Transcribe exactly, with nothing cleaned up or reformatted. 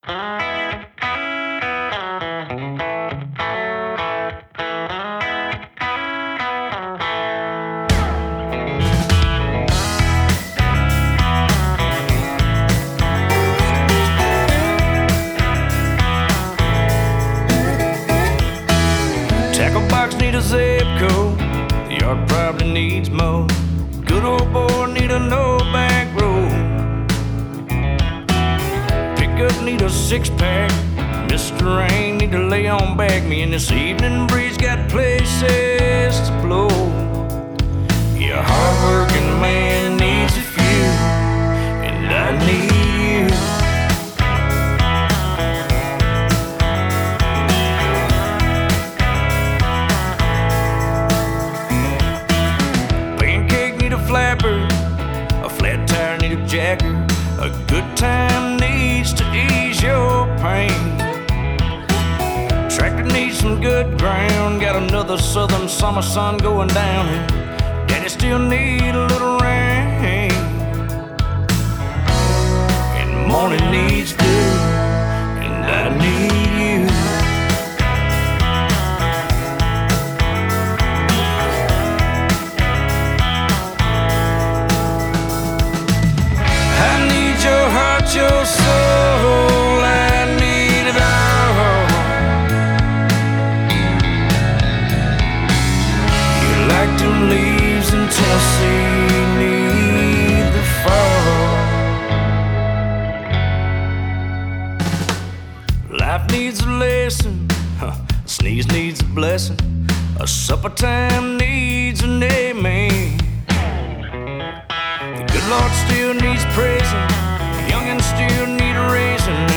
Tackle box need a zip code. The yard probably needs mow. Good old boy need a no back road. Pickup need a six pack. Mister Rain need to lay on back me. And this evening breeze got places to blow. Yeah, a hard-working man needs a few, and I need you. Pancake need a flapper, a flat tire need a jacker. A good time needs to ease your pain. Tractor needs some good ground. Got another southern summer sun going down, and daddy still need a little rain. And morning needs dew, and I need you. I need your heart, your soul. I need it all. You're like them leaves in Tennessee need the fall. Life needs a lesson, huh. A sneeze needs a blessing. A supper time needs an amen. The good Lord still needs praising. The youngins still need a raising.